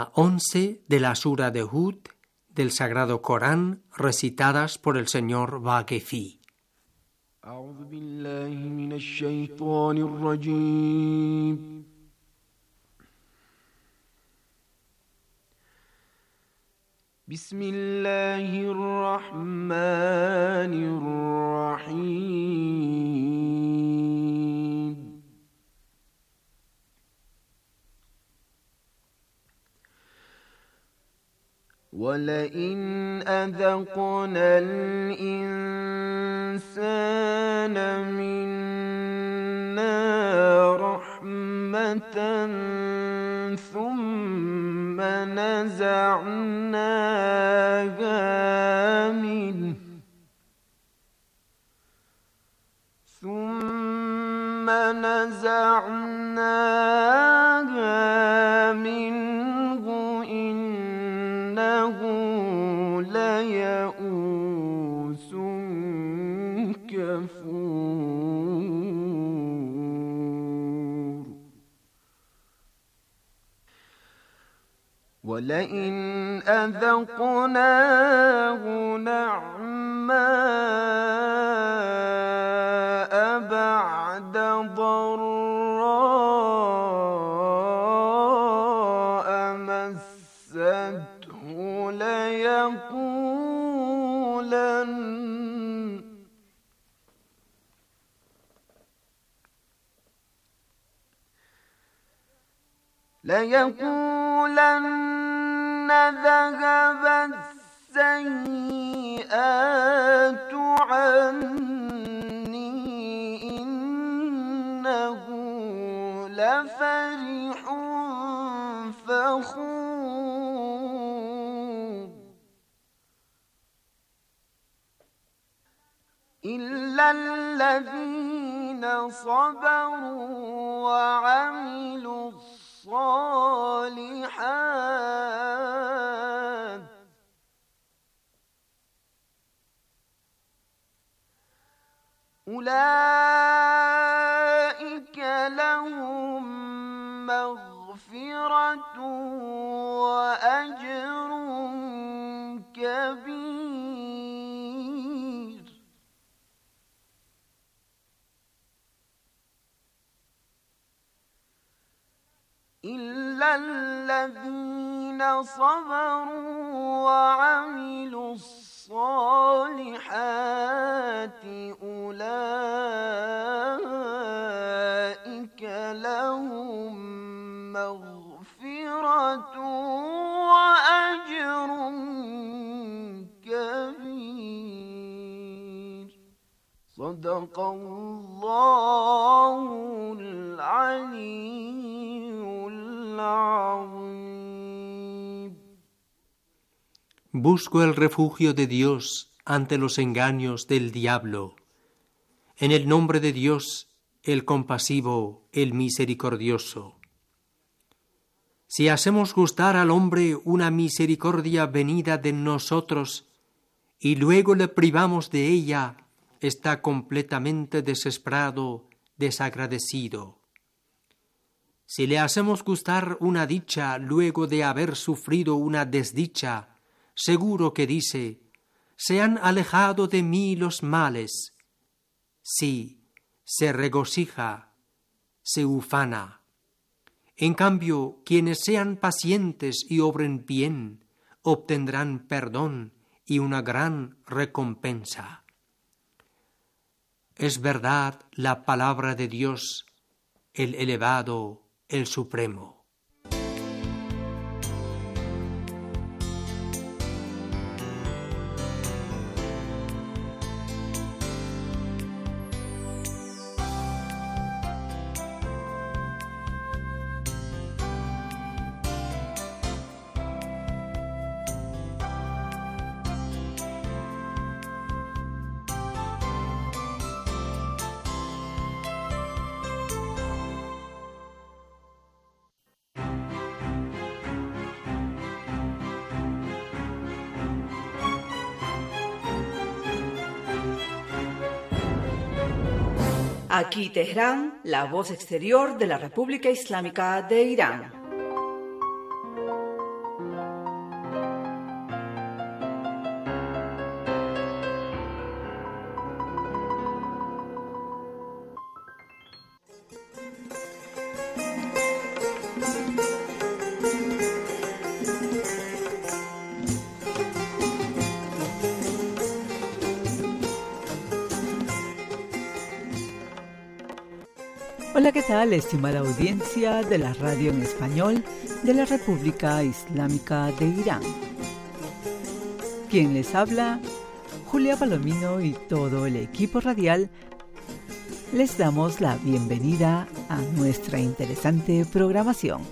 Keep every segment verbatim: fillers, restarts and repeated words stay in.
once de la Sura de Hud del Sagrado Corán, recitadas por el señor Vaquefi. أعوذ بالله من الشيطان الرجيم. بسم الله الرحمن الرحيم. ولئن أذقنا الإنسان منا رحمة ثم نزعناها منه ثم نزعناها منه إنه ليئوس كفور. ولئن أذقناه نعماء بعد ضراء مسته ليقولن ليقولن ذهب السيئات عني إنه لفرح فخور. إلا الذين صبروا وعملوا الصالحات أولئك لهم مغفرة وأجر كبير. إلا الذين صبروا وعملوا الصالحات أولئك لهم مغفرة وأجر كبير. صدق الله العلي العظيم. Busco el refugio de Dios ante los engaños del diablo. En el nombre de Dios, el compasivo, el misericordioso. Si hacemos gustar al hombre una misericordia venida de nosotros y luego le privamos de ella, está completamente desesperado, desagradecido. Si le hacemos gustar una dicha luego de haber sufrido una desdicha, seguro que dice: se han alejado de mí los males. Sí, se regocija, se ufana. En cambio, quienes sean pacientes y obren bien, obtendrán perdón y una gran recompensa. Es verdad la palabra de Dios, el elevado, el supremo. Aquí Teherán, la voz exterior de la República Islámica de Irán. Hola, ¿qué tal, estimada audiencia de la radio en español de la República Islámica de Irán? Quien les habla, Julia Palomino y todo el equipo radial, les damos la bienvenida a nuestra interesante programación.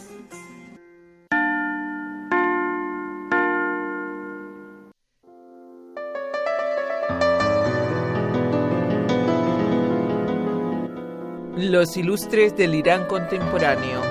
Los ilustres del Irán contemporáneo.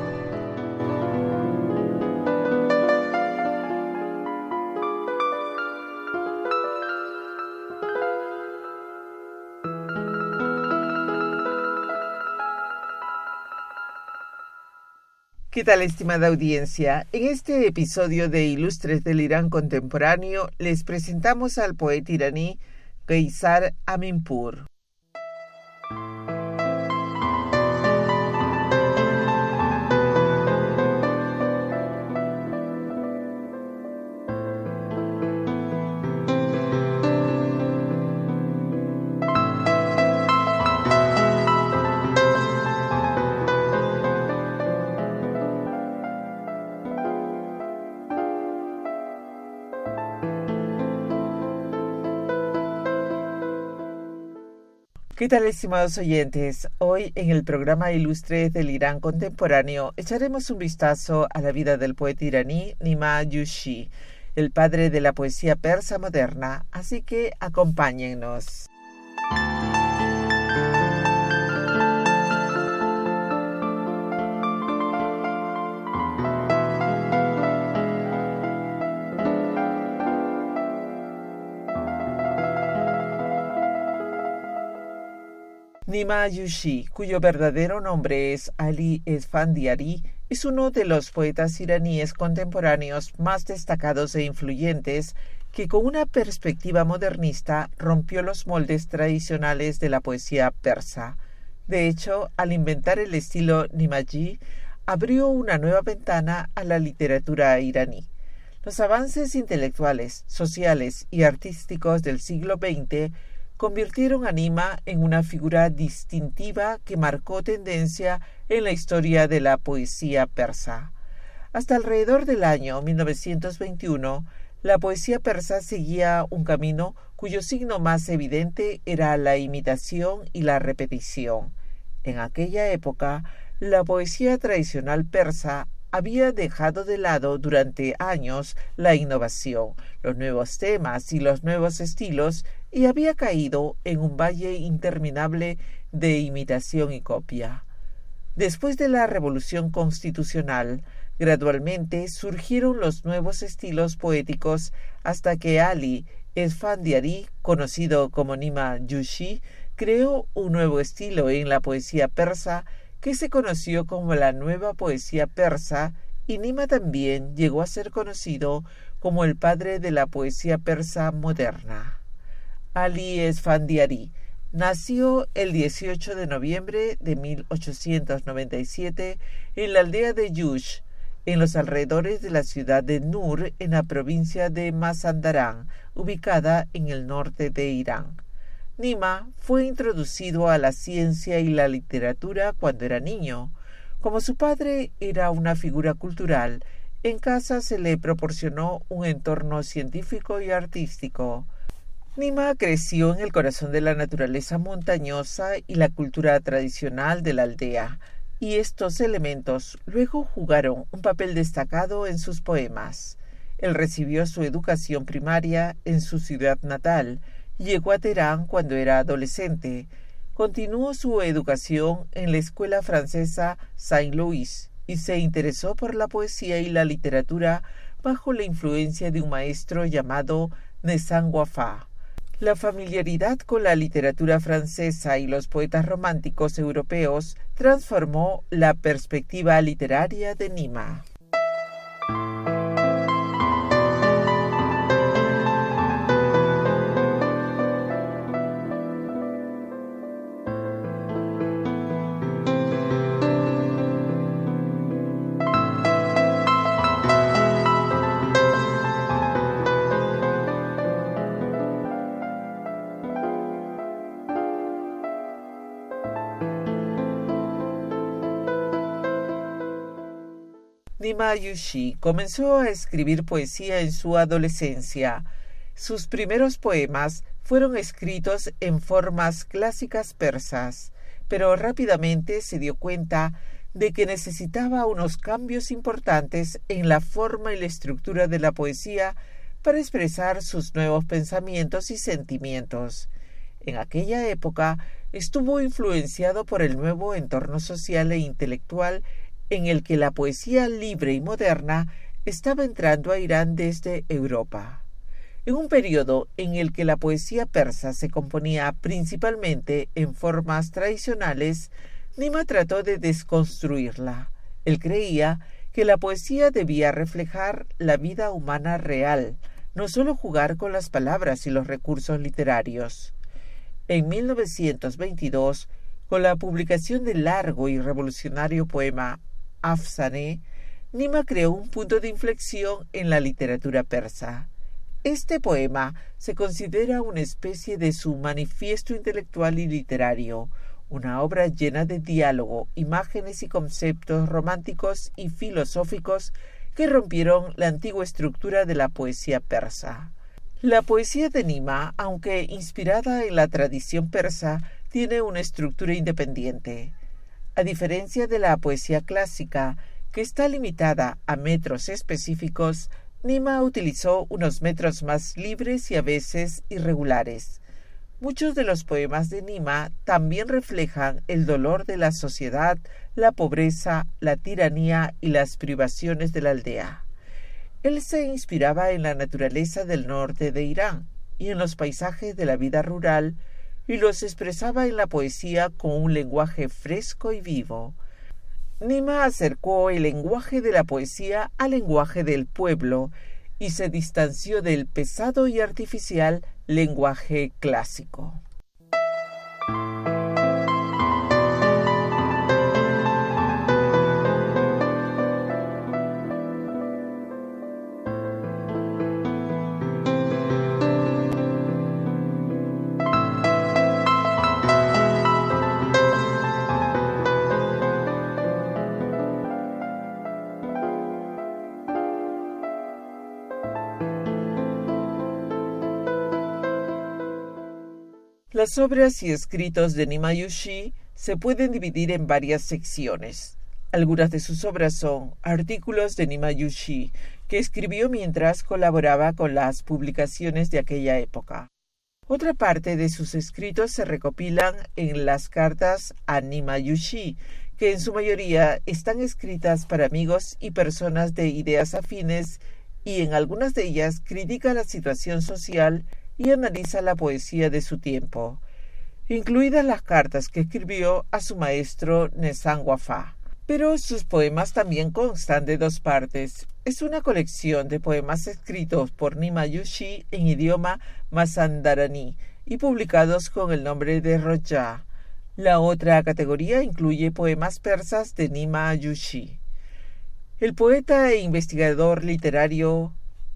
¿Qué tal, estimada audiencia? En este episodio de Ilustres del Irán contemporáneo les presentamos al poeta iraní Qeisar Aminpour. ¿Qué tal, estimados oyentes? Hoy en el programa Ilustres del Irán contemporáneo echaremos un vistazo a la vida del poeta iraní Nima Yushi, el padre de la poesía persa moderna, así que acompáñennos. Nima Yushi, cuyo verdadero nombre es Ali Esfandiari, es uno de los poetas iraníes contemporáneos más destacados e influyentes que con una perspectiva modernista rompió los moldes tradicionales de la poesía persa. De hecho, al inventar el estilo Nimaji, abrió una nueva ventana a la literatura iraní. Los avances intelectuales, sociales y artísticos del siglo veinte convirtieron a Nima en una figura distintiva que marcó tendencia en la historia de la poesía persa. Hasta alrededor del año mil novecientos veintiuno, la poesía persa seguía un camino cuyo signo más evidente era la imitación y la repetición. En aquella época, la poesía tradicional persa había dejado de lado durante años la innovación, los nuevos temas y los nuevos estilos, y había caído en un valle interminable de imitación y copia. Después de la Revolución Constitucional, gradualmente surgieron los nuevos estilos poéticos hasta que Ali Esfandiari, conocido como Nima Yushi, creó un nuevo estilo en la poesía persa que se conoció como la nueva poesía persa, y Nima también llegó a ser conocido como el padre de la poesía persa moderna. Ali Esfandiari nació el dieciocho de noviembre de mil ochocientos noventa y siete en la aldea de Yush, en los alrededores de la ciudad de Nur, en la provincia de Mazandarán, ubicada en el norte de Irán. Nima fue introducido a la ciencia y la literatura cuando era niño. Como su padre era una figura cultural, en casa se le proporcionó un entorno científico y artístico. Nima creció en el corazón de la naturaleza montañosa y la cultura tradicional de la aldea, y estos elementos luego jugaron un papel destacado en sus poemas. Él recibió su educación primaria en su ciudad natal, y llegó a Teherán cuando era adolescente. Continuó su educación en la escuela francesa Saint-Louis y se interesó por la poesía y la literatura bajo la influencia de un maestro llamado Nezhan Wafa. La familiaridad con la literatura francesa y los poetas románticos europeos transformó la perspectiva literaria de Nima. Nima Yushi comenzó a escribir poesía en su adolescencia. Sus primeros poemas fueron escritos en formas clásicas persas, pero rápidamente se dio cuenta de que necesitaba unos cambios importantes en la forma y la estructura de la poesía para expresar sus nuevos pensamientos y sentimientos. En aquella época estuvo influenciado por el nuevo entorno social e intelectual en el que la poesía libre y moderna estaba entrando a Irán desde Europa. En un periodo en el que la poesía persa se componía principalmente en formas tradicionales, Nima trató de desconstruirla. Él creía que la poesía debía reflejar la vida humana real, no solo jugar con las palabras y los recursos literarios. En mil novecientos veintidós, con la publicación del largo y revolucionario poema Afsaneh, Nima creó un punto de inflexión en la literatura persa. Este poema se considera una especie de su manifiesto intelectual y literario, una obra llena de diálogo, imágenes y conceptos románticos y filosóficos que rompieron la antigua estructura de la poesía persa. La poesía de Nima, aunque inspirada en la tradición persa, tiene una estructura independiente. A diferencia de la poesía clásica, que está limitada a metros específicos, Nima utilizó unos metros más libres y a veces irregulares. Muchos de los poemas de Nima también reflejan el dolor de la sociedad, la pobreza, la tiranía y las privaciones de la aldea. Él se inspiraba en la naturaleza del norte de Irán y en los paisajes de la vida rural, y los expresaba en la poesía con un lenguaje fresco y vivo. Nima acercó el lenguaje de la poesía al lenguaje del pueblo y se distanció del pesado y artificial lenguaje clásico. Las obras y escritos de Nima Yushi se pueden dividir en varias secciones. Algunas de sus obras son artículos de Nima Yushi, que escribió mientras colaboraba con las publicaciones de aquella época. Otra parte de sus escritos se recopilan en las cartas a Nima Yushi, que en su mayoría están escritas para amigos y personas de ideas afines, y en algunas de ellas critica la situación social y analiza la poesía de su tiempo, incluidas las cartas que escribió a su maestro Nesan Wafa. Pero sus poemas también constan de dos partes. Es una colección de poemas escritos por Nima Yushi en idioma mazandarani y publicados con el nombre de Roja. La otra categoría incluye poemas persas de Nima Yushi. El poeta e investigador literario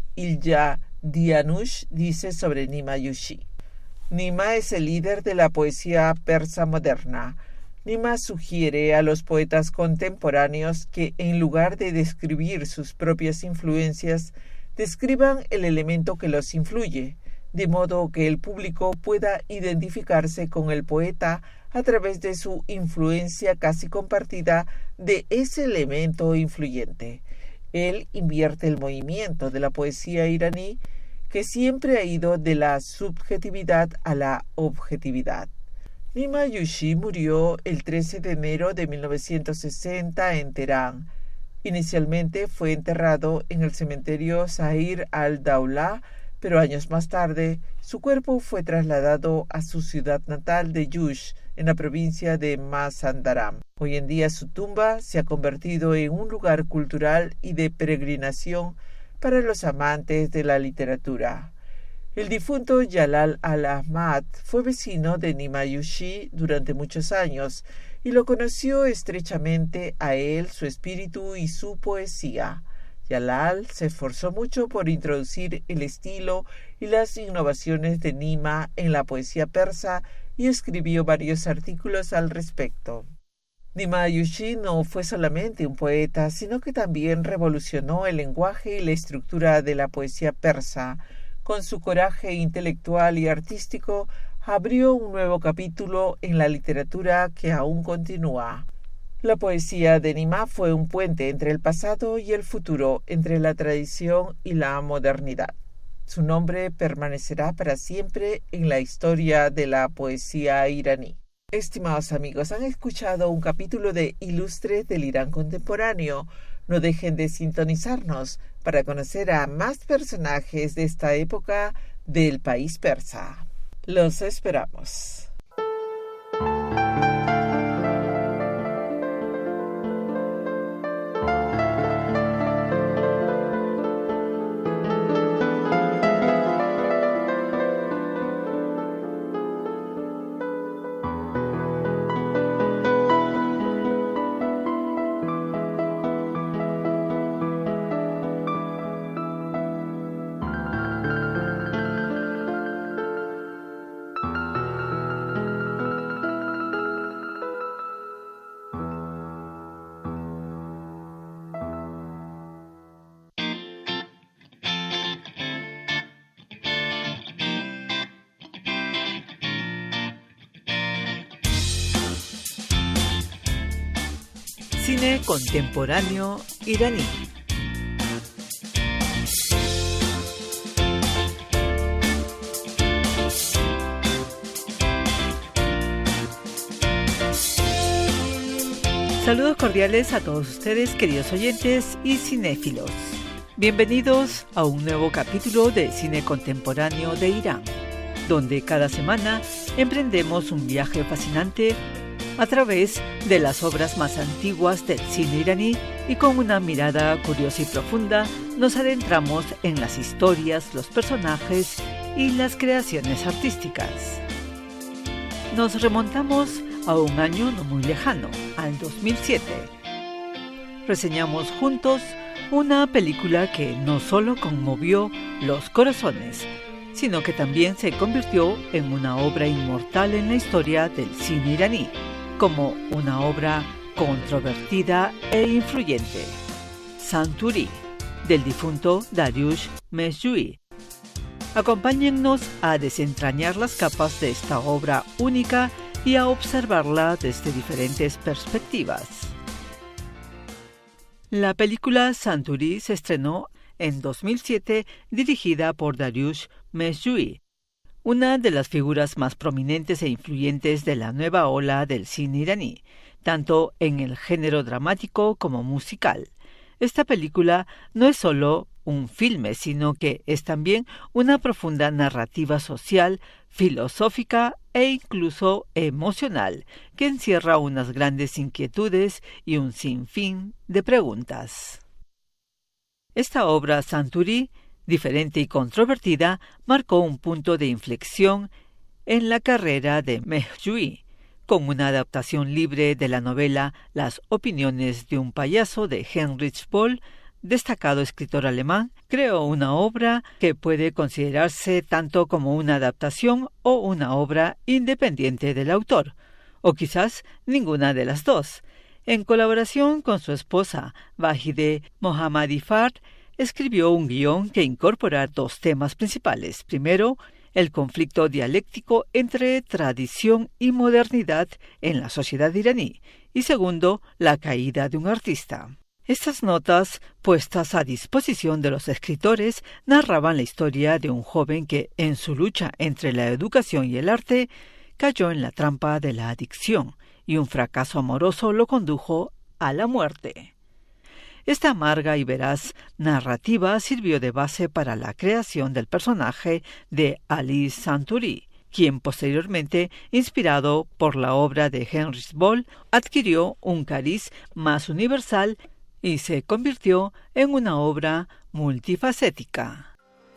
Ilya Dianush dice sobre Nima Yushi: Nima es el líder de la poesía persa moderna. Nima sugiere a los poetas contemporáneos que, en lugar de describir sus propias influencias, describan el elemento que los influye, de modo que el público pueda identificarse con el poeta a través de su influencia casi compartida de ese elemento influyente. Él invierte el movimiento de la poesía iraní, que siempre ha ido de la subjetividad a la objetividad. Nima Yushi murió el trece de enero de mil novecientos sesenta en Teherán. Inicialmente fue enterrado en el cementerio Zahir al-Dawla, pero años más tarde su cuerpo fue trasladado a su ciudad natal de Yush, en la provincia de Mazandaran. Hoy en día su tumba se ha convertido en un lugar cultural y de peregrinación para los amantes de la literatura. El difunto Jalal al-Ahmad fue vecino de Nima Yushi durante muchos años y lo conoció estrechamente a él, su espíritu y su poesía. Jalal se esforzó mucho por introducir el estilo y las innovaciones de Nima en la poesía persa y escribió varios artículos al respecto. Nima Yushi no fue solamente un poeta, sino que también revolucionó el lenguaje y la estructura de la poesía persa. Con su coraje intelectual y artístico, abrió un nuevo capítulo en la literatura que aún continúa. La poesía de Nima fue un puente entre el pasado y el futuro, entre la tradición y la modernidad. Su nombre permanecerá para siempre en la historia de la poesía iraní. Estimados amigos, han escuchado un capítulo de Ilustres del Irán contemporáneo. No dejen de sintonizarnos para conocer a más personajes de esta época del país persa. Los esperamos. Cine contemporáneo iraní. Saludos cordiales a todos ustedes, queridos oyentes y cinéfilos. Bienvenidos a un nuevo capítulo de Cine contemporáneo de Irán, donde cada semana emprendemos un viaje fascinante a través de las obras más antiguas del cine iraní y con una mirada curiosa y profunda nos adentramos en las historias, los personajes y las creaciones artísticas. Nos remontamos a un año no muy lejano, al dos mil siete. Reseñamos juntos una película que no solo conmovió los corazones, sino que también se convirtió en una obra inmortal en la historia del cine iraní, como una obra controvertida e influyente. Santuri, del difunto Dariush Mezhui. Acompáñennos a desentrañar las capas de esta obra única y a observarla desde diferentes perspectivas. La película Santuri se estrenó en dos mil siete, dirigida por Dariush Mezhui, una de las figuras más prominentes e influyentes de la nueva ola del cine iraní, tanto en el género dramático como musical. Esta película no es solo un filme, sino que es también una profunda narrativa social, filosófica e incluso emocional, que encierra unas grandes inquietudes y un sinfín de preguntas. Esta obra Santuri, diferente y controvertida, marcó un punto de inflexión en la carrera de Mezhui, con una adaptación libre de la novela Las opiniones de un payaso de Heinrich Böll, destacado escritor alemán. Creó una obra que puede considerarse tanto como una adaptación o una obra independiente del autor, o quizás ninguna de las dos. En colaboración con su esposa, Vahide Mohammadi-Fard, escribió un guión que incorpora dos temas principales. Primero, el conflicto dialéctico entre tradición y modernidad en la sociedad iraní, y segundo, la caída de un artista. Estas notas, puestas a disposición de los escritores, narraban la historia de un joven que, en su lucha entre la educación y el arte, cayó en la trampa de la adicción, y un fracaso amoroso lo condujo a la muerte. Esta amarga y veraz narrativa sirvió de base para la creación del personaje de Ali Santuri, quien posteriormente, inspirado por la obra de Heinrich Böll, adquirió un cariz más universal y se convirtió en una obra multifacética.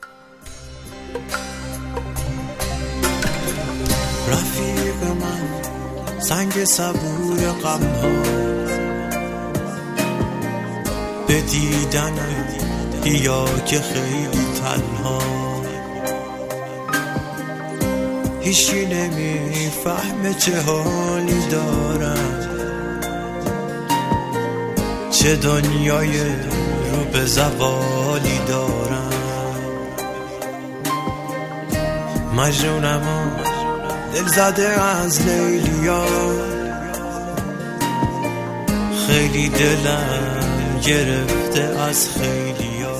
به دیدنت یا که خیلی تنها هیچی نمیفهمه چه حالی دارم چه دنیای رو به زوالی دارم مجنونم و دل زده از لیلیا خیلی دلم گرفته از خیلیا.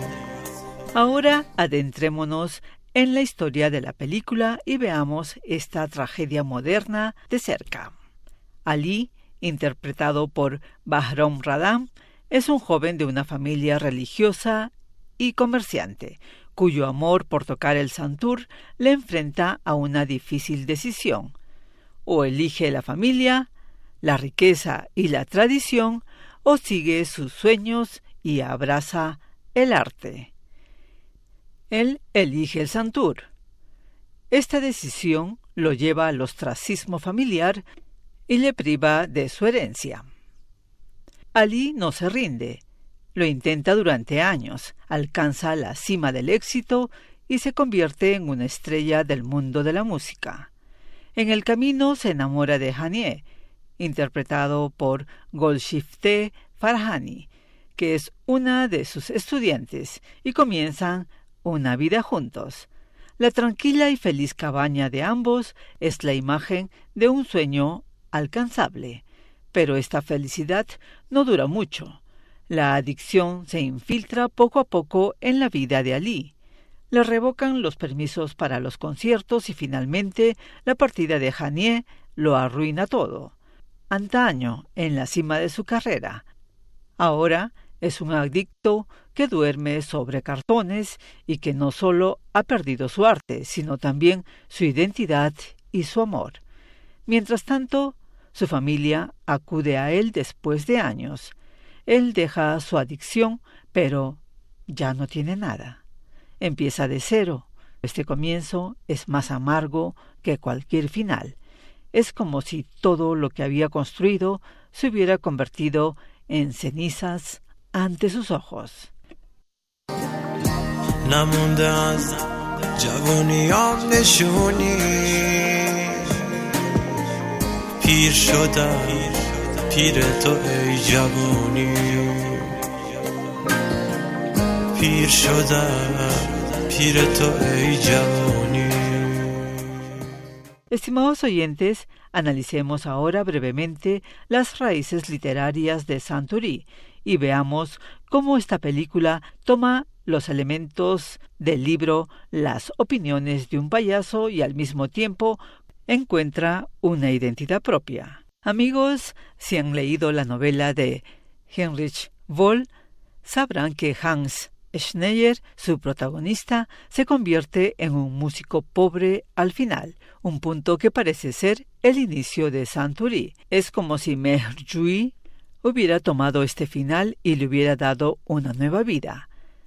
Ahora adentrémonos en la historia de la película y veamos esta tragedia moderna de cerca. Ali, interpretado por Bahrom Radam, es un joven de una familia religiosa y comerciante, cuyo amor por tocar el santur le enfrenta a una difícil decisión. O elige la familia, la riqueza y la tradición, o sigue sus sueños y abraza el arte. Él elige el santur. Esta decisión lo lleva al ostracismo familiar y le priva de su herencia. Ali no se rinde. Lo intenta durante años, alcanza la cima del éxito y se convierte en una estrella del mundo de la música. En el camino se enamora de Hanieh, interpretado por Golshifteh Farhani, que es una de sus estudiantes, y comienzan una vida juntos. La tranquila y feliz cabaña de ambos es la imagen de un sueño alcanzable, pero esta felicidad no dura mucho. La adicción se infiltra poco a poco en la vida de Ali. Le revocan los permisos para los conciertos y finalmente la partida de Hanieh lo arruina todo. Antaño, en la cima de su carrera. Ahora es un adicto que duerme sobre cartones y que no solo ha perdido su arte, sino también su identidad y su amor. Mientras tanto, su familia acude a él después de años. Él deja su adicción, pero ya no tiene nada. Empieza de cero. Este comienzo es más amargo que cualquier final. Es como si todo lo que había construido se hubiera convertido en cenizas ante sus ojos. نمونده از جوونیام نشونی پیر شدم پیر تو ای جوونی پیر شدم پیر تو ای جوونی. Estimados oyentes, analicemos ahora brevemente las raíces literarias de Santuri y veamos cómo esta película toma los elementos del libro Las opiniones de un payaso y al mismo tiempo encuentra una identidad propia. Amigos, si han leído la novela de Heinrich Böll, sabrán que Hans Schneider, su protagonista, se convierte en un músico pobre al final, un punto que parece ser el inicio de Santuri. Es como si Mehjui hubiera tomado este final y le hubiera dado una nueva vida.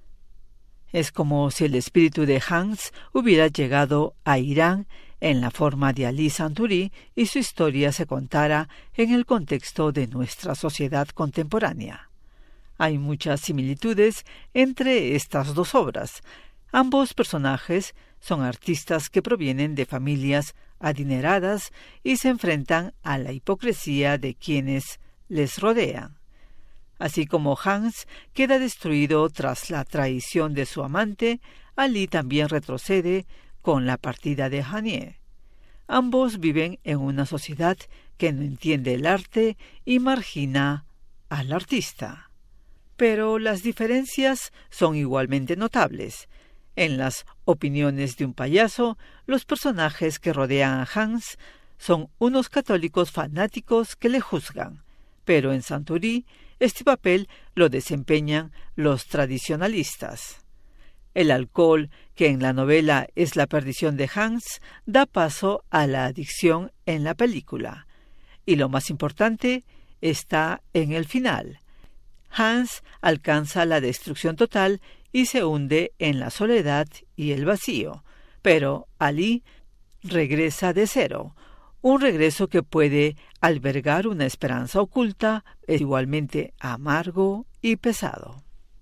Es como si el espíritu de Hans hubiera llegado a Irán en la forma de Ali Santuri y su historia se contara en el contexto de nuestra sociedad contemporánea. Hay muchas similitudes entre estas dos obras. Ambos personajes son artistas que provienen de familias adineradas y se enfrentan a la hipocresía de quienes les rodean. Así como Hans queda destruido tras la traición de su amante, Ali también retrocede con la partida de Hanieh. Ambos viven en una sociedad que no entiende el arte y margina al artista. Pero las diferencias son igualmente notables. En Las opiniones de un payaso, los personajes que rodean a Hans son unos católicos fanáticos que le juzgan, pero en Santuri este papel lo desempeñan los tradicionalistas. El alcohol, que en la novela es la perdición de Hans, da paso a la adicción en la película. Y lo más importante está en el final. Hans alcanza la destrucción total y se hunde en la soledad y el vacío, pero Ali regresa de cero, un regreso que puede albergar una esperanza oculta, igualmente amargo y pesado.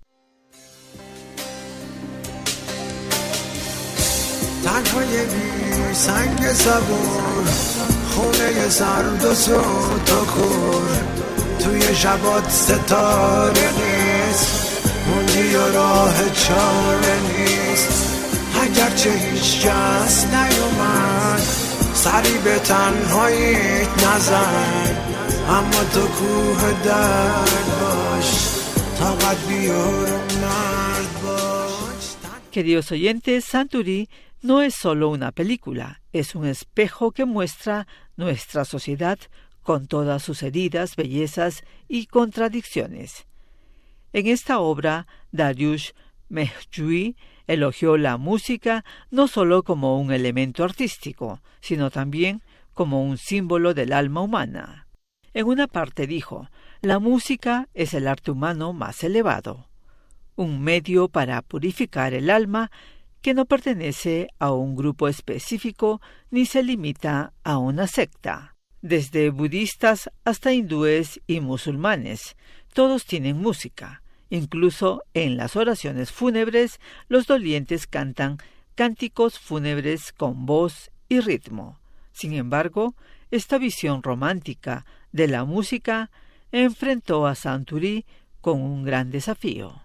تنهای بی سنگ صبور خونه سرد و تا کور توی شبات ستاره نیست، موندی و راه چاره نیست. اگرچه هیچ کس نیومد سری به تنهاییت نزن، اما تو کوه درد باش، طاقت بیار و مرد باش. Queridos oyentes, Santurí no es solo una película, es un espejo que muestra nuestra sociedad con todas sus heridas, bellezas y contradicciones. En esta obra, Dariush Mehjui elogió la música no solo como un elemento artístico, sino también como un símbolo del alma humana. En una parte dijo, la música es el arte humano más elevado, un medio para purificar el alma que no pertenece a un grupo específico ni se limita a una secta. Desde budistas hasta hindúes y musulmanes, todos tienen música. Incluso en las oraciones fúnebres, los dolientes cantan cánticos fúnebres con voz y ritmo. Sin embargo, esta visión romántica de la música enfrentó a Santurí con un gran desafío.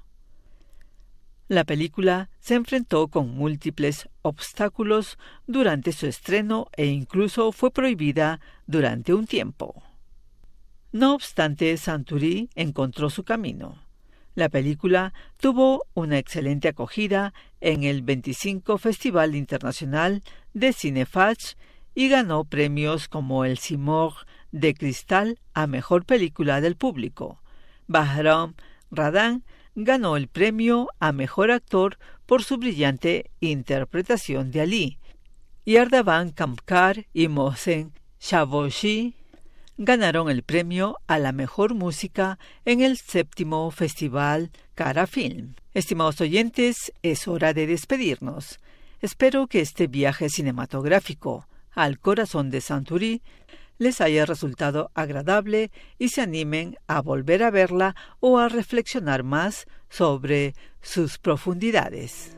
La película se enfrentó con múltiples obstáculos durante su estreno e incluso fue prohibida durante un tiempo. No obstante, Santurí encontró su camino. La película tuvo una excelente acogida en el veinticinco Festival Internacional de Cinefach y ganó premios como el Simor de Cristal a Mejor Película del Público. Bahram Radan ganó el premio a Mejor Actor por su brillante interpretación de Ali, y Ardavan Kamkar y Mohsen Shavoshi ganaron el premio a la mejor música en el séptimo Festival Cara Film. Estimados oyentes, es hora de despedirnos. Espero que este viaje cinematográfico al corazón de Santurí les haya resultado agradable y se animen a volver a verla o a reflexionar más sobre sus profundidades.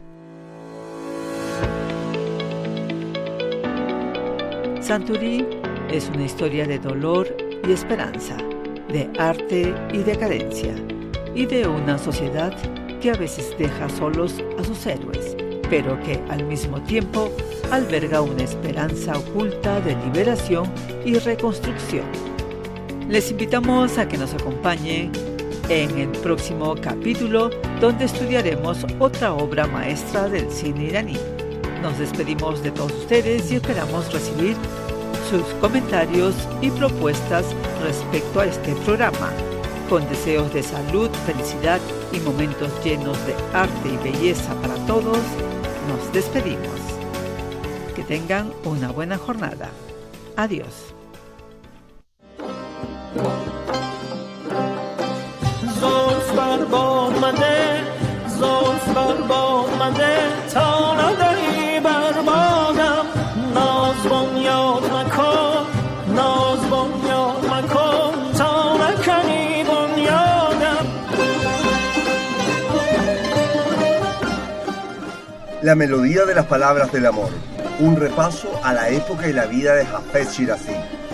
Santurí es una historia de dolor y esperanza, de arte y decadencia, y de una sociedad que a veces deja solos a sus héroes, pero que al mismo tiempo alberga una esperanza oculta de liberación y reconstrucción. Les invitamos a que nos acompañen en el próximo capítulo, donde estudiaremos otra obra maestra del cine iraní. Nos despedimos de todos ustedes y esperamos recibir sus comentarios y propuestas respecto a este programa. Con deseos de salud, felicidad y momentos llenos de arte y belleza para todos, nos despedimos. Que tengan una buena jornada. Adiós. La melodía de las palabras del amor. Un repaso a la época y la vida de Hafez Shirazi.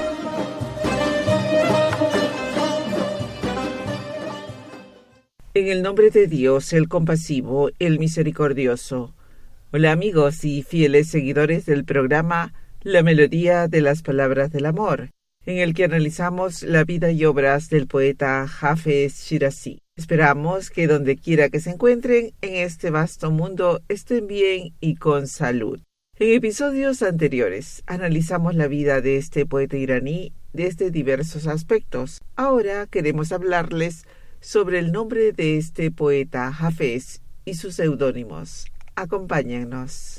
En el nombre de Dios, el compasivo, el misericordioso. Hola amigos y fieles seguidores del programa La Melodía de las Palabras del Amor, en el que analizamos la vida y obras del poeta Hafez Shirazi. Esperamos que donde quiera que se encuentren en este vasto mundo estén bien y con salud. En episodios anteriores analizamos la vida de este poeta iraní desde diversos aspectos. Ahora queremos hablarles sobre el nombre de este poeta Hafez y sus seudónimos. Acompáñennos.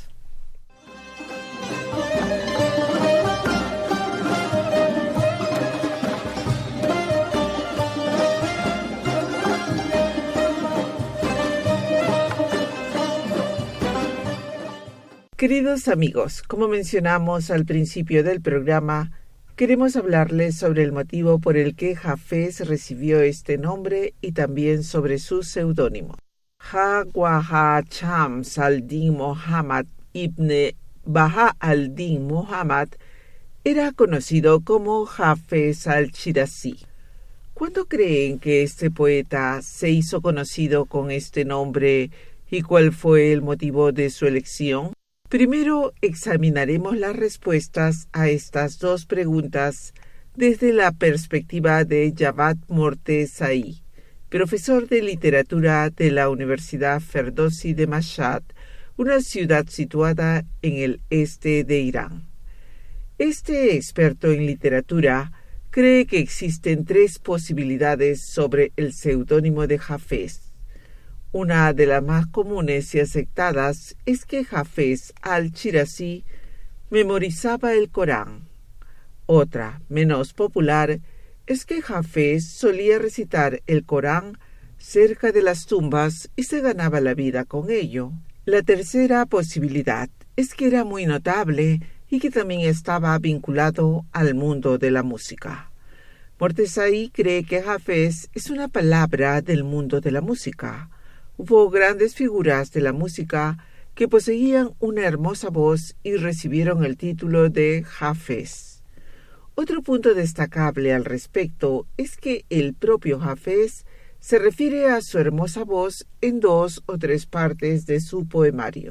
Queridos amigos, como mencionamos al principio del programa, queremos hablarles sobre el motivo por el que Hafez recibió este nombre y también sobre su seudónimo. Ha Shams al-Din Muhammad ibn Baha al-Din Muhammad era conocido como Hafez al-Shirazi. ¿Cuándo creen que este poeta se hizo conocido con este nombre y cuál fue el motivo de su elección? Primero examinaremos las respuestas a estas dos preguntas desde la perspectiva de Javad Mortezai, profesor de literatura de la Universidad Ferdowsi de Mashhad, una ciudad situada en el este de Irán. Este experto en literatura cree que existen tres posibilidades sobre el seudónimo de Hafez. Una de las más comunes y aceptadas es que Hafez al-Shirazi memorizaba el Corán. Otra, menos popular, es que Hafez solía recitar el Corán cerca de las tumbas y se ganaba la vida con ello. La tercera posibilidad es que era muy notable y que también estaba vinculado al mundo de la música. Mortezai cree que Hafez es una palabra del mundo de la música. Hubo grandes figuras de la música que poseían una hermosa voz y recibieron el título de Hafez. Otro punto destacable al respecto es que el propio Hafez se refiere a su hermosa voz en dos o tres partes de su poemario.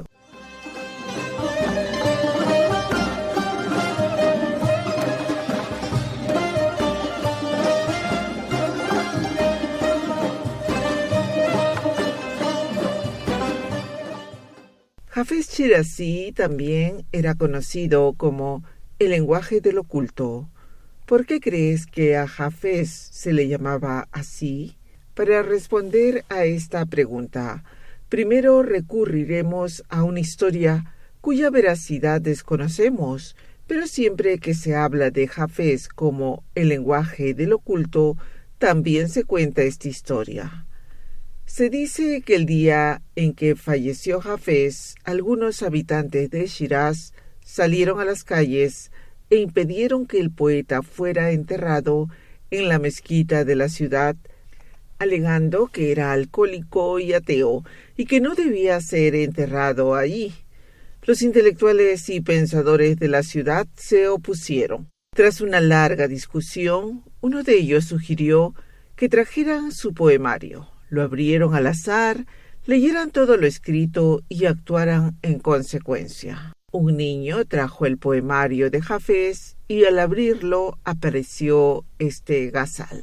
Hafez Shirazi también era conocido como el lenguaje del oculto. ¿Por qué crees que a Hafez se le llamaba así? Para responder a esta pregunta, primero recurriremos a una historia cuya veracidad desconocemos, pero siempre que se habla de Hafez como el lenguaje del oculto, también se cuenta esta historia. Se dice que el día en que falleció Hafez, algunos habitantes de Shiraz salieron a las calles e impidieron que el poeta fuera enterrado en la mezquita de la ciudad, alegando que era alcohólico y ateo y que no debía ser enterrado allí. Los intelectuales y pensadores de la ciudad se opusieron. Tras una larga discusión, uno de ellos sugirió que trajeran su poemario. Lo abrieron al azar, leyeran todo lo escrito y actuaran en consecuencia. Un niño trajo el poemario de Hafez y al abrirlo apareció este gazal.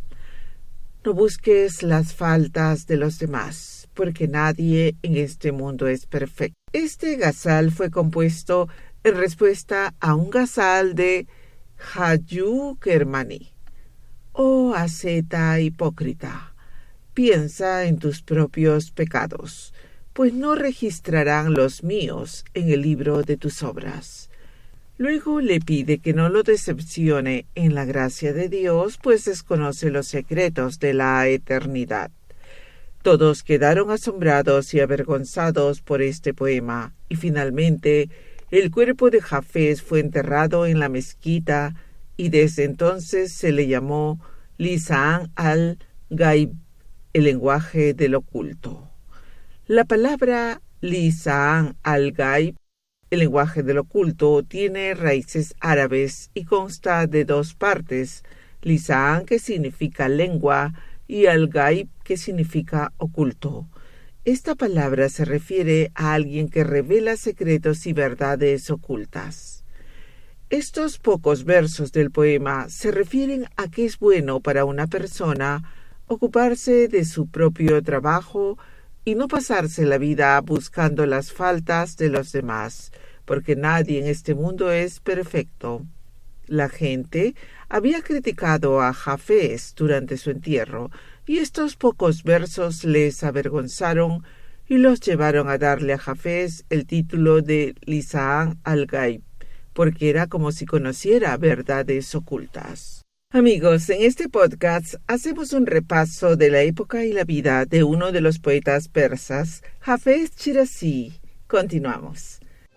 No busques las faltas de los demás, porque nadie en este mundo es perfecto. Este gazal fue compuesto en respuesta a un gazal de Hayu Kermani. Oh asceta hipócrita, piensa en tus propios pecados, pues no registrarán los míos en el libro de tus obras. Luego le pide que no lo decepcione en la gracia de Dios, pues desconoce los secretos de la eternidad. Todos quedaron asombrados y avergonzados por este poema, y finalmente el cuerpo de Hafez fue enterrado en la mezquita, y desde entonces se le llamó Lisán al-Gaib, el lenguaje del oculto. La palabra Lisán al-Gaib, el lenguaje del oculto, tiene raíces árabes y consta de dos partes, Lisán, que significa lengua, y al-Gaib, que significa oculto. Esta palabra se refiere a alguien que revela secretos y verdades ocultas. Estos pocos versos del poema se refieren a que es bueno para una persona ocuparse de su propio trabajo y no pasarse la vida buscando las faltas de los demás, porque nadie en este mundo es perfecto. La gente había criticado a Hafez durante su entierro, y estos pocos versos les avergonzaron y los llevaron a darle a Hafez el título de Lisán al-Gaib, porque era como si conociera verdades ocultas. Amigos, en este podcast hacemos un repaso de la época y la vida de uno de los poetas persas, Hafez Shirazi. Continuamos.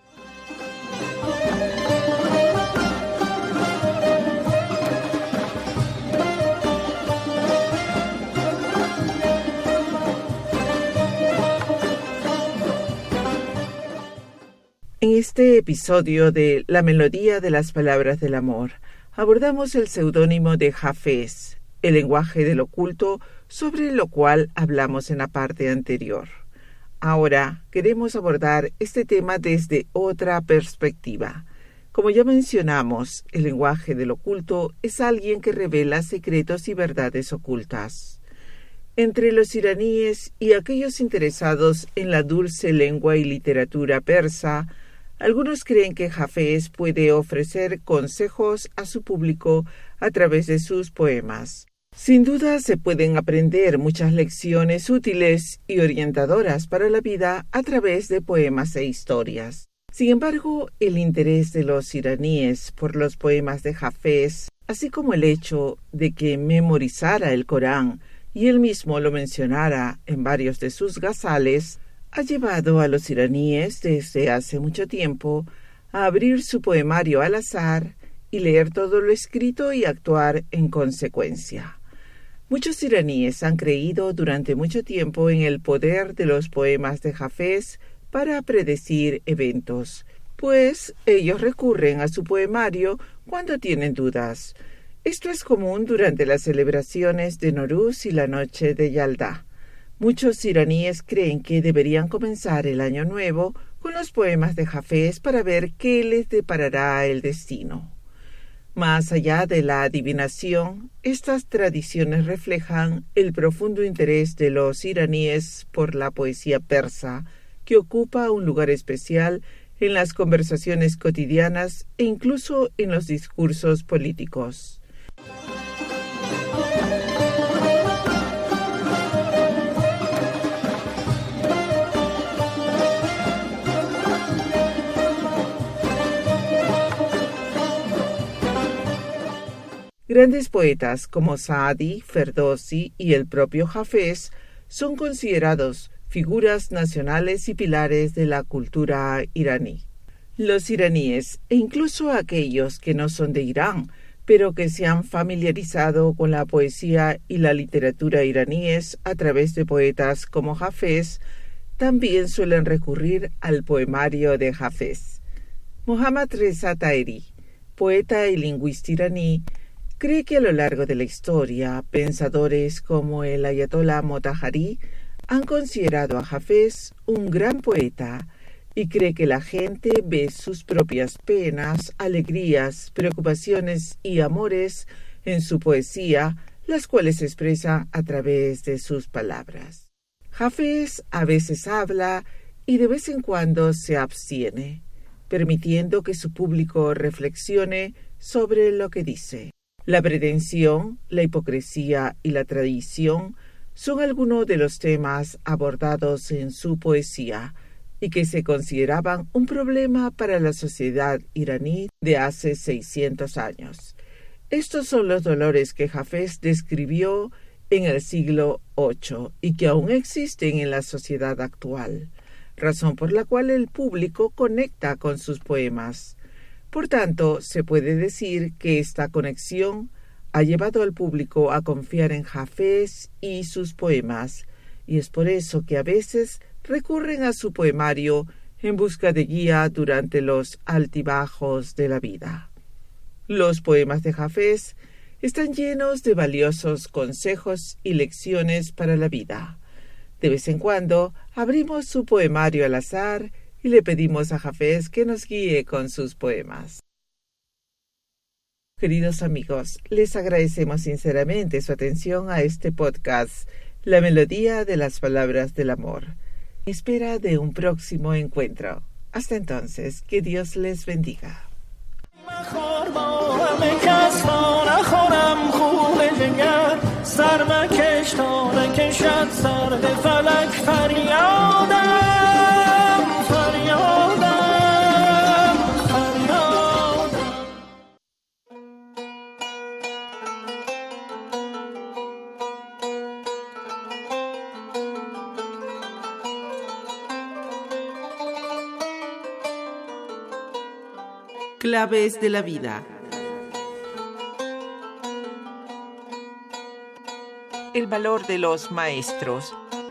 En este episodio de La melodía de las palabras del amor, abordamos el seudónimo de Hafez, el lenguaje del oculto, sobre lo cual hablamos en la parte anterior. Ahora queremos abordar este tema desde otra perspectiva. Como ya mencionamos, el lenguaje del oculto es alguien que revela secretos y verdades ocultas. Entre los iraníes y aquellos interesados en la dulce lengua y literatura persa, algunos creen que Hafez puede ofrecer consejos a su público a través de sus poemas. Sin duda se pueden aprender muchas lecciones útiles y orientadoras para la vida a través de poemas e historias. Sin embargo, el interés de los iraníes por los poemas de Hafez, así como el hecho de que memorizara el Corán y él mismo lo mencionara en varios de sus gazales, ha llevado a los iraníes desde hace mucho tiempo a abrir su poemario al azar y leer todo lo escrito y actuar en consecuencia. Muchos iraníes han creído durante mucho tiempo en el poder de los poemas de Hafez para predecir eventos, pues ellos recurren a su poemario cuando tienen dudas. Esto es común durante las celebraciones de Nowruz y la noche de Yalda. Muchos iraníes creen que deberían comenzar el año nuevo con los poemas de Hafez para ver qué les deparará el destino. Más allá de la adivinación, estas tradiciones reflejan el profundo interés de los iraníes por la poesía persa, que ocupa un lugar especial en las conversaciones cotidianas e incluso en los discursos políticos. Grandes poetas como Saadi, Ferdowsi y el propio Hafez son considerados figuras nacionales y pilares de la cultura iraní. Los iraníes, e incluso aquellos que no son de Irán, pero que se han familiarizado con la poesía y la literatura iraníes a través de poetas como Hafez, también suelen recurrir al poemario de Hafez. Mohammad Reza Taheri, poeta y lingüista iraní, cree que a lo largo de la historia, pensadores como el Ayatollah Motahari han considerado a Hafez un gran poeta y cree que la gente ve sus propias penas, alegrías, preocupaciones y amores en su poesía, las cuales expresa a través de sus palabras. Hafez a veces habla y de vez en cuando se abstiene, permitiendo que su público reflexione sobre lo que dice. La pretensión, la hipocresía y la tradición son algunos de los temas abordados en su poesía y que se consideraban un problema para la sociedad iraní de hace seiscientos años. Estos son los dolores que Hafez describió en el siglo ocho y que aún existen en la sociedad actual, razón por la cual el público conecta con sus poemas. Por tanto, se puede decir que esta conexión ha llevado al público a confiar en Hafez y sus poemas, y es por eso que a veces recurren a su poemario en busca de guía durante los altibajos de la vida. Los poemas de Hafez están llenos de valiosos consejos y lecciones para la vida. De vez en cuando abrimos su poemario al azar y le pedimos a Hafez que nos guíe con sus poemas. Queridos amigos, les agradecemos sinceramente su atención a este podcast, La Melodía de las Palabras del Amor. En espera de un próximo encuentro. Hasta entonces, que Dios les bendiga. Claves de la vida. El valor de los maestros.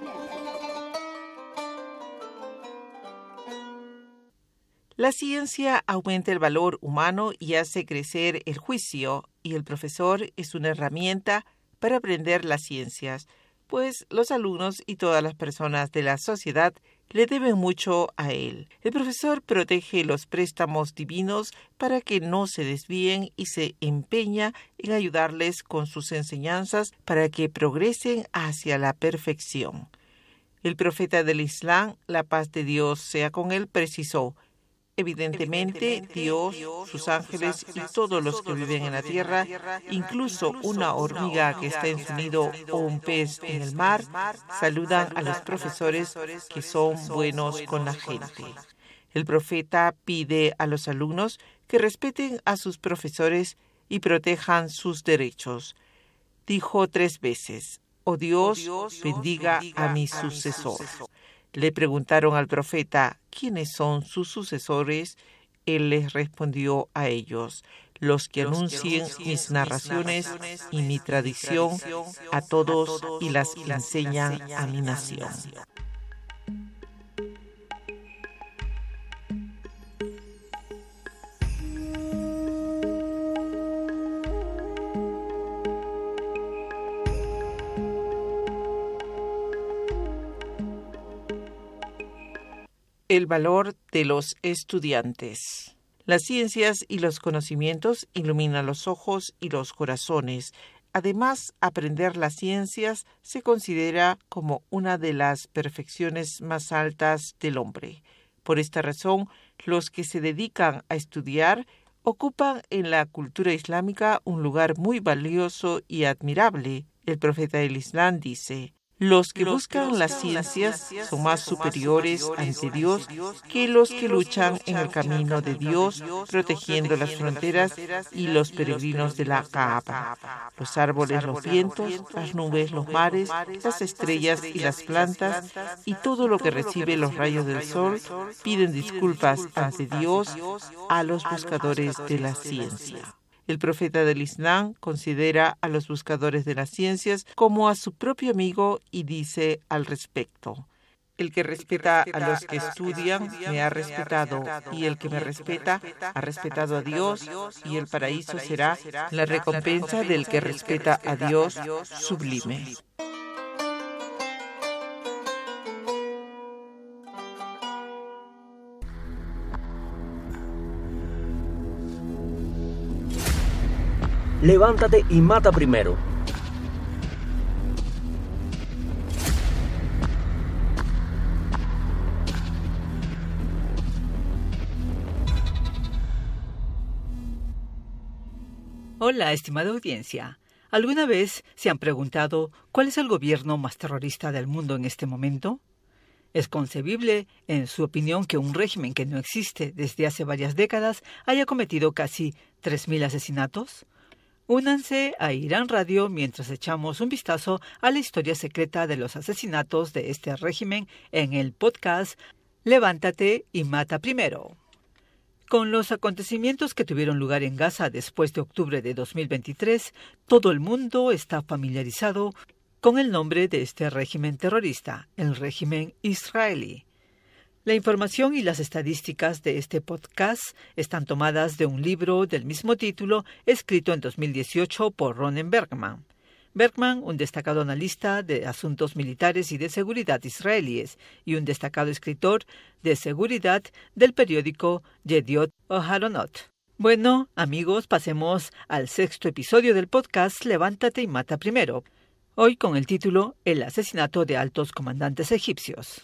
La ciencia aumenta el valor humano y hace crecer el juicio, y el profesor es una herramienta para aprender las ciencias, pues los alumnos y todas las personas de la sociedad le deben mucho a él. El profesor protege los préstamos divinos para que no se desvíen y se empeña en ayudarles con sus enseñanzas para que progresen hacia la perfección. El profeta del Islam, la paz de Dios sea con él, precisó: evidentemente, Dios, sus ángeles y todos los que viven en la tierra, incluso una hormiga que está en su nido o un pez en el mar, saludan a los profesores que son buenos con la gente. El profeta pide a los alumnos que respeten a sus profesores y protejan sus derechos. Dijo tres veces: «Oh Dios, bendiga a mi sucesor». Le preguntaron al profeta quiénes son sus sucesores. Él les respondió a ellos: los que anuncien mis narraciones y mi tradición a todos y las enseñan a mi nación. El valor de los estudiantes. Las ciencias y los conocimientos iluminan los ojos y los corazones. Además, aprender las ciencias se considera como una de las perfecciones más altas del hombre. Por esta razón, los que se dedican a estudiar ocupan en la cultura islámica un lugar muy valioso y admirable. El profeta del Islam dice: los que buscan las ciencias son más superiores ante Dios que los que luchan en el camino de Dios, protegiendo las fronteras y los peregrinos de la Kaaba. Los árboles, los vientos, las nubes, los mares, las estrellas y las plantas, y todo lo que recibe los rayos del sol, piden disculpas ante Dios a los buscadores de la ciencia. El profeta del Islam considera a los buscadores de las ciencias como a su propio amigo y dice al respecto: el que respeta a los que estudian me ha respetado, y el que me respeta ha respetado a Dios, y el paraíso será la recompensa del que respeta a Dios sublime. Levántate y mata primero. Hola, estimada audiencia. ¿Alguna vez se han preguntado cuál es el gobierno más terrorista del mundo en este momento? ¿Es concebible, en su opinión, que un régimen que no existe desde hace varias décadas haya cometido casi tres mil asesinatos? Únanse a Irán Radio mientras echamos un vistazo a la historia secreta de los asesinatos de este régimen en el podcast Levántate y mata primero. Con los acontecimientos que tuvieron lugar en Gaza después de octubre de dos mil veintitrés, todo el mundo está familiarizado con el nombre de este régimen terrorista, el régimen israelí. La información y las estadísticas de este podcast están tomadas de un libro del mismo título escrito en dos mil dieciocho por Ronen Bergman. Bergman, un destacado analista de asuntos militares y de seguridad israelíes y un destacado escritor de seguridad del periódico Yediot Aharonot. Bueno, amigos, pasemos al sexto episodio del podcast Levántate y mata primero, hoy con el título El asesinato de altos comandantes egipcios.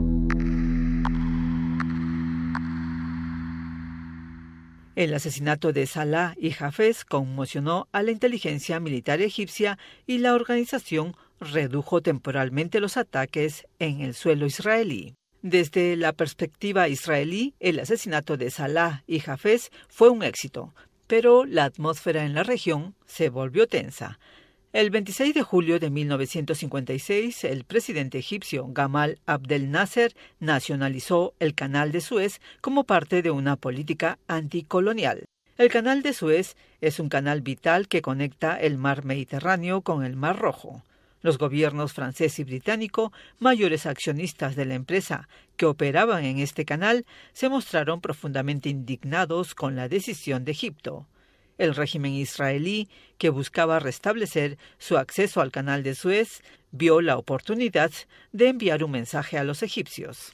El asesinato de Salah y Hafez conmocionó a la inteligencia militar egipcia y la organización redujo temporalmente los ataques en el suelo israelí. Desde la perspectiva israelí, el asesinato de Salah y Hafez fue un éxito, pero la atmósfera en la región se volvió tensa. El veintiséis de julio de mil novecientos cincuenta y seis, el presidente egipcio Gamal Abdel Nasser nacionalizó el Canal de Suez como parte de una política anticolonial. El Canal de Suez es un canal vital que conecta el mar Mediterráneo con el Mar Rojo. Los gobiernos francés y británico, mayores accionistas de la empresa que operaban en este canal, se mostraron profundamente indignados con la decisión de Egipto. El régimen israelí, que buscaba restablecer su acceso al canal de Suez, vio la oportunidad de enviar un mensaje a los egipcios.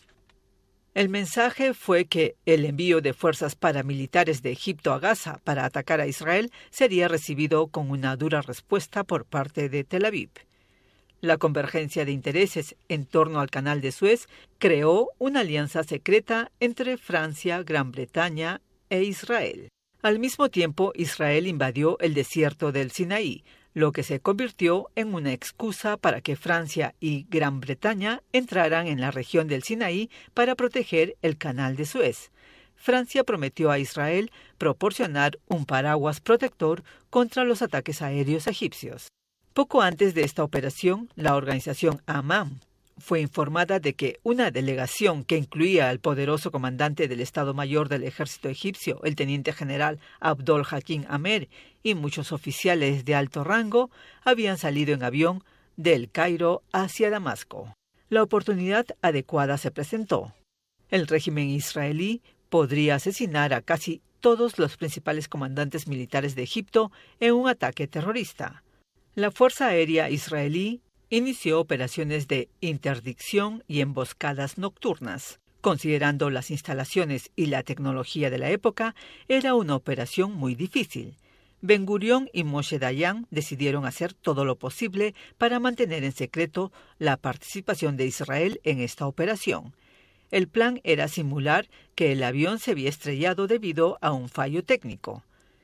El mensaje fue que el envío de fuerzas paramilitares de Egipto a Gaza para atacar a Israel sería recibido con una dura respuesta por parte de Tel Aviv. La convergencia de intereses en torno al canal de Suez creó una alianza secreta entre Francia, Gran Bretaña e Israel. Al mismo tiempo, Israel invadió el desierto del Sinaí, lo que se convirtió en una excusa para que Francia y Gran Bretaña entraran en la región del Sinaí para proteger el canal de Suez. Francia prometió a Israel proporcionar un paraguas protector contra los ataques aéreos egipcios. Poco antes de esta operación, la organización Amán fue informada de que una delegación que incluía al poderoso comandante del Estado Mayor del Ejército egipcio, el teniente general Abdol Hakim Amer, y muchos oficiales de alto rango habían salido en avión del Cairo hacia Damasco. La oportunidad adecuada se presentó. El régimen israelí podría asesinar a casi todos los principales comandantes militares de Egipto en un ataque terrorista. La Fuerza Aérea Israelí inició operaciones de interdicción y emboscadas nocturnas. Considerando las instalaciones y la tecnología de la época, era una operación muy difícil. Ben Gurión y Moshe Dayan decidieron hacer todo lo posible para mantener en secreto la participación de Israel en esta operación. El plan era simular que el avión se había estrellado debido a un fallo técnico.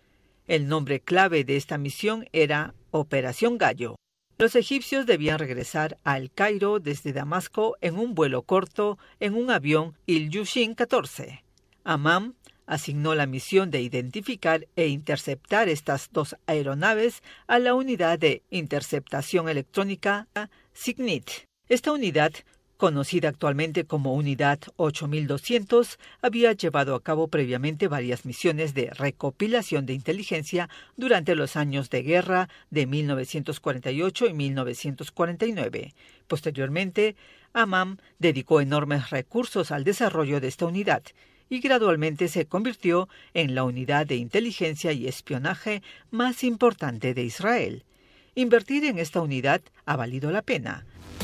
El nombre clave de esta misión era Operación Gallo. Los egipcios debían regresar a El Cairo desde Damasco en un vuelo corto en un avión Ilyushin catorce. Amán asignó la misión de identificar e interceptar estas dos aeronaves a la unidad de interceptación electrónica SIGINT. Esta unidad, conocida actualmente como Unidad ocho mil doscientos, había llevado a cabo previamente varias misiones de recopilación de inteligencia durante los años de guerra de mil novecientos cuarenta y ocho y mil novecientos cuarenta y nueve. Posteriormente, Amán dedicó enormes recursos al desarrollo de esta unidad y gradualmente se convirtió en la unidad de inteligencia y espionaje más importante de Israel. Invertir en esta unidad ha valido la pena.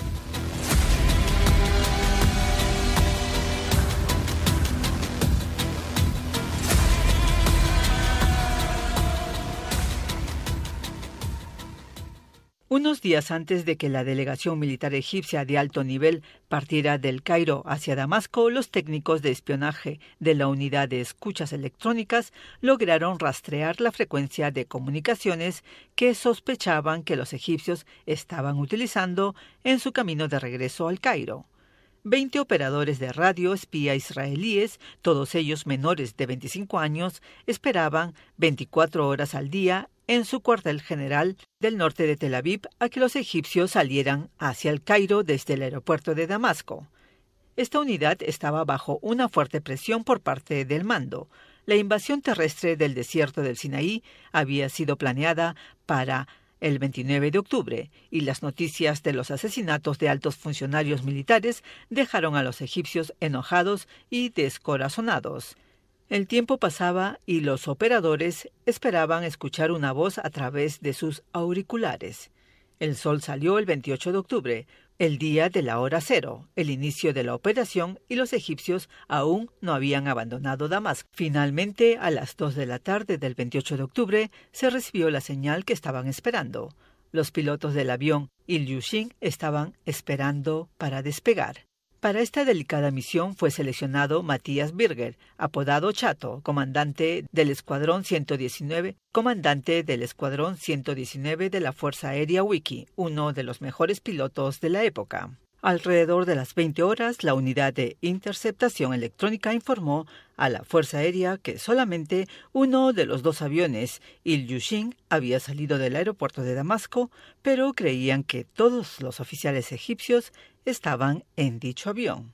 Unos días antes de que la delegación militar egipcia de alto nivel partiera del Cairo hacia Damasco, los técnicos de espionaje de la unidad de escuchas electrónicas lograron rastrear la frecuencia de comunicaciones que sospechaban que los egipcios estaban utilizando en su camino de regreso al Cairo. Veinte operadores de radio espía israelíes, todos ellos menores de veinticinco años, esperaban veinticuatro horas al día en su cuartel general del norte de Tel Aviv a que los egipcios salieran hacia el Cairo desde el aeropuerto de Damasco. Esta unidad estaba bajo una fuerte presión por parte del mando. La invasión terrestre del desierto del Sinaí había sido planeada para el veintinueve de octubre, y las noticias de los asesinatos de altos funcionarios militares dejaron a los egipcios enojados y descorazonados. El tiempo pasaba y los operadores esperaban escuchar una voz a través de sus auriculares. El sol salió el veintiocho de octubre, el día de la hora cero, el inicio de la operación, y los egipcios aún no habían abandonado Damasco. Finalmente, a las dos de la tarde del veintiocho de octubre, se recibió la señal que estaban esperando. Los pilotos del avión Ilyushin estaban esperando para despegar. Para esta delicada misión fue seleccionado Matías Birger, apodado Chato, comandante del Escuadrón ciento diecinueve, comandante del Escuadrón ciento diecinueve de la Fuerza Aérea Wiki, uno de los mejores pilotos de la época. Alrededor de las veinte horas, la unidad de interceptación electrónica informó a la Fuerza Aérea que solamente uno de los dos aviones, Ilyushin, había salido del aeropuerto de Damasco, pero creían que todos los oficiales egipcios estaban en dicho avión.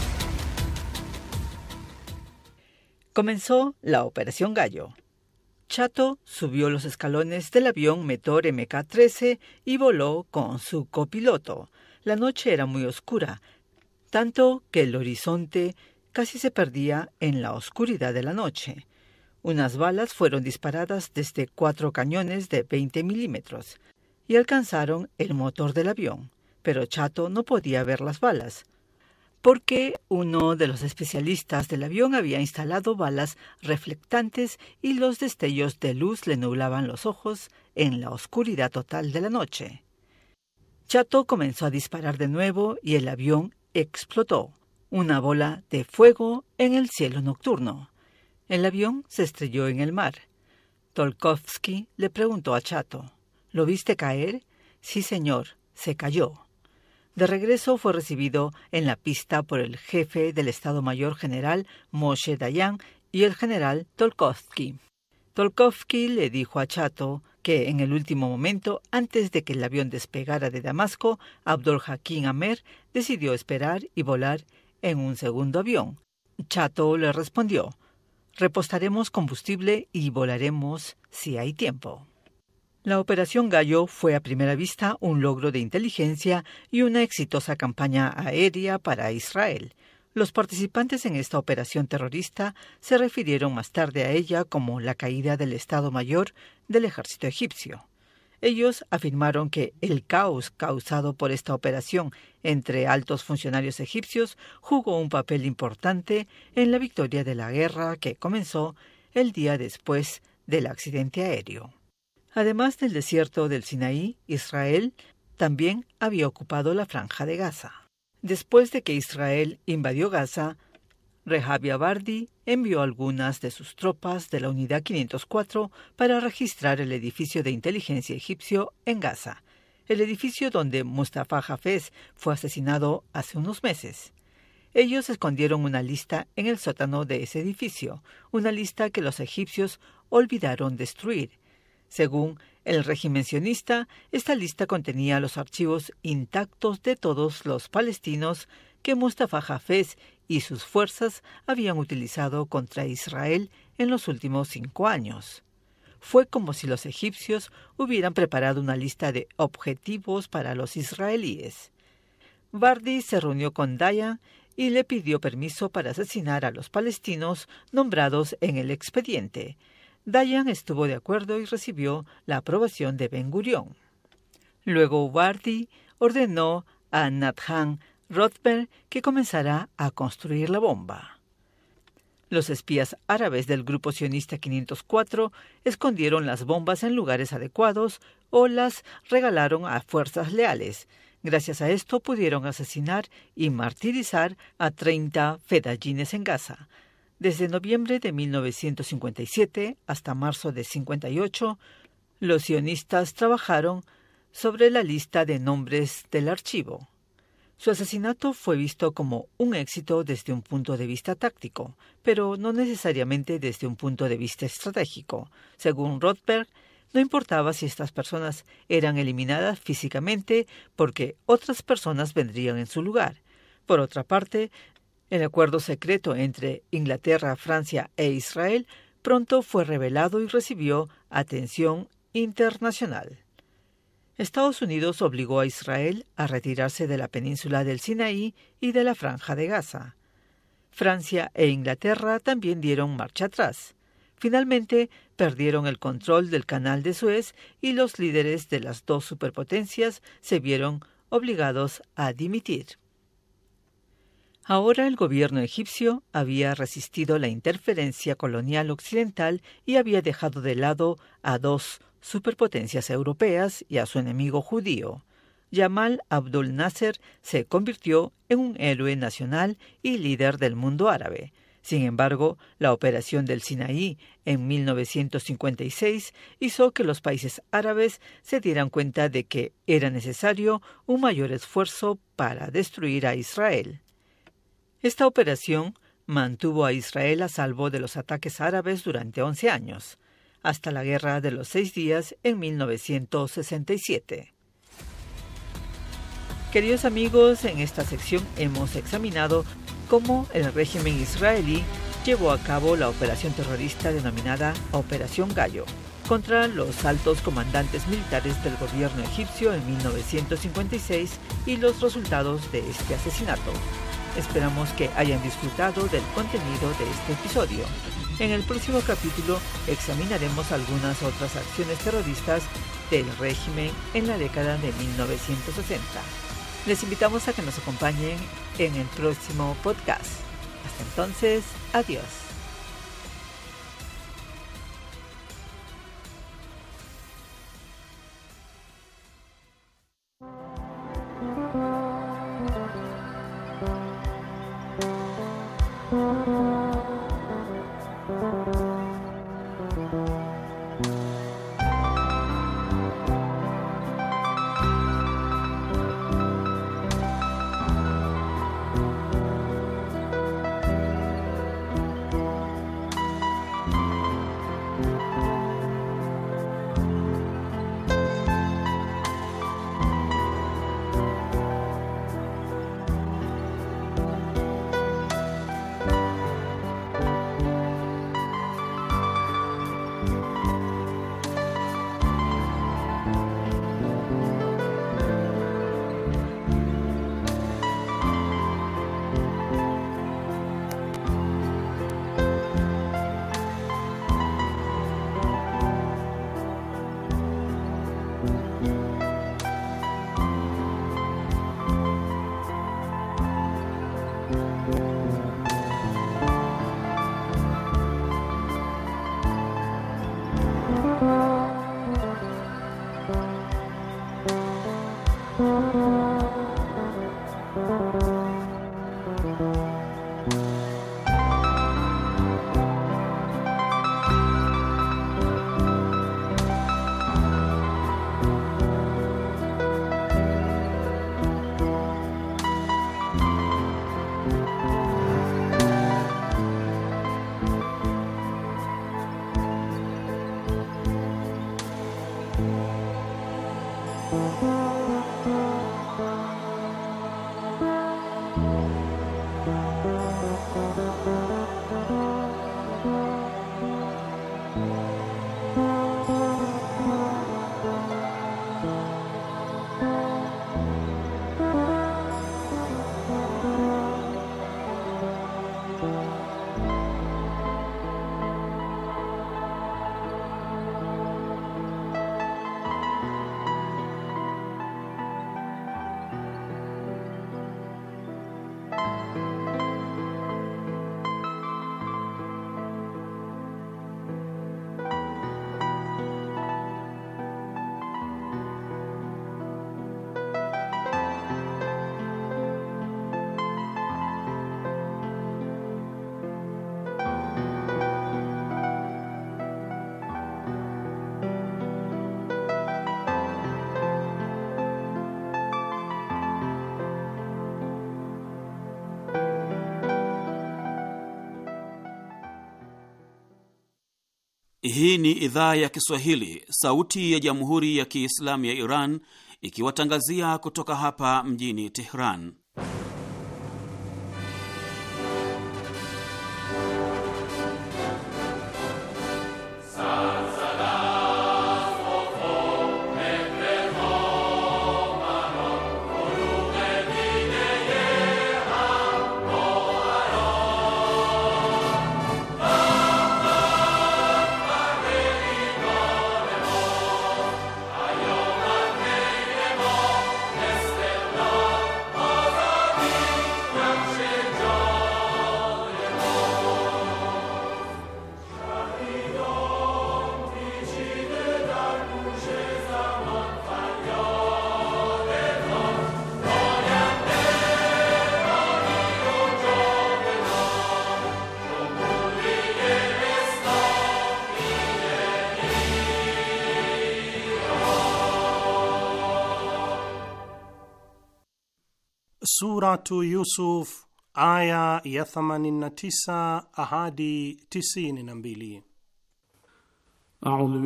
Comenzó la Operación Gallo. Chato subió los escalones del avión Meteor M K trece y voló con su copiloto. La noche era muy oscura, tanto que el horizonte casi se perdía en la oscuridad de la noche. Unas balas fueron disparadas desde cuatro cañones de veinte milímetros y alcanzaron el motor del avión, pero Chato no podía ver las balas, porque uno de los especialistas del avión había instalado balas reflectantes y los destellos de luz le nublaban los ojos en la oscuridad total de la noche. Chato comenzó a disparar de nuevo y el avión explotó, una bola de fuego en el cielo nocturno. El avión se estrelló en el mar. Tolkovsky le preguntó a Chato, ¿lo viste caer? Sí, señor, se cayó. De regreso fue recibido en la pista por el jefe del Estado Mayor General Moshe Dayan y el general Tolkovsky. Tolkovsky le dijo a Chato que en el último momento, antes de que el avión despegara de Damasco, Abdul Hakim Amer decidió esperar y volar en un segundo avión. Chato le respondió, repostaremos combustible y volaremos si hay tiempo. La Operación Gallo fue a primera vista un logro de inteligencia y una exitosa campaña aérea para Israel. Los participantes en esta operación terrorista se refirieron más tarde a ella como la caída del Estado Mayor del ejército egipcio. Ellos afirmaron que el caos causado por esta operación entre altos funcionarios egipcios jugó un papel importante en la victoria de la guerra que comenzó el día después del accidente aéreo. Además del desierto del Sinaí, Israel también había ocupado la Franja de Gaza. Después de que Israel invadió Gaza, Rehavi Abardi envió algunas de sus tropas de la Unidad quinientos cuatro para registrar el edificio de inteligencia egipcio en Gaza, el edificio donde Mustafa Hafez fue asesinado hace unos meses. Ellos escondieron una lista en el sótano de ese edificio, una lista que los egipcios olvidaron destruir. Según el régimen sionista, esta lista contenía los archivos intactos de todos los palestinos que Mustafa Hafez y sus fuerzas habían utilizado contra Israel en los últimos cinco años. Fue como si los egipcios hubieran preparado una lista de objetivos para los israelíes. Bardi se reunió con Dayan y le pidió permiso para asesinar a los palestinos nombrados en el expediente. Dayan estuvo de acuerdo y recibió la aprobación de Ben Gurión. Luego Bardi ordenó a Nathan Rothberg que comenzara a construir la bomba. Los espías árabes del grupo sionista quinientos cuatro escondieron las bombas en lugares adecuados o las regalaron a fuerzas leales. Gracias a esto pudieron asesinar y martirizar a treinta fedayines en Gaza. Desde noviembre de mil novecientos cincuenta y siete hasta marzo de cincuenta y ocho, los sionistas trabajaron sobre la lista de nombres del archivo. Su asesinato fue visto como un éxito desde un punto de vista táctico, pero no necesariamente desde un punto de vista estratégico. Según Rothberg, no importaba si estas personas eran eliminadas físicamente porque otras personas vendrían en su lugar. Por otra parte, el acuerdo secreto entre Inglaterra, Francia e Israel pronto fue revelado y recibió atención internacional. Estados Unidos obligó a Israel a retirarse de la península del Sinaí y de la Franja de Gaza. Francia e Inglaterra también dieron marcha atrás. Finalmente, perdieron el control del Canal de Suez y los líderes de las dos superpotencias se vieron obligados a dimitir. Ahora el gobierno egipcio había resistido la interferencia colonial occidental y había dejado de lado a dos superpotencias europeas y a su enemigo judío. Yamal Abdul Nasser se convirtió en un héroe nacional y líder del mundo árabe. Sin embargo, la operación del Sinaí en mil novecientos cincuenta y seis hizo que los países árabes se dieran cuenta de que era necesario un mayor esfuerzo para destruir a Israel. Esta operación mantuvo a Israel a salvo de los ataques árabes durante once años, hasta la Guerra de los Seis Días en mil novecientos sesenta y siete. Queridos amigos, en esta sección hemos examinado cómo el régimen israelí llevó a cabo la operación terrorista denominada Operación Gallo contra los altos comandantes militares del gobierno egipcio en mil novecientos cincuenta y seis y los resultados de este asesinato. Esperamos que hayan disfrutado del contenido de este episodio. En el próximo capítulo examinaremos algunas otras acciones terroristas del régimen en la década de mil novecientos sesenta. Les invitamos a que nos acompañen en el próximo podcast. Hasta entonces, adiós. Hii ni idhaa ya Kiswahili, sauti ya Jamhuri ya Kiislamu ya Iran, ikiwatangazia kutoka hapa mjini Tehran. Suratu Yusuf aya ya themanini na tisa hadi tisini na mbili. A'udhu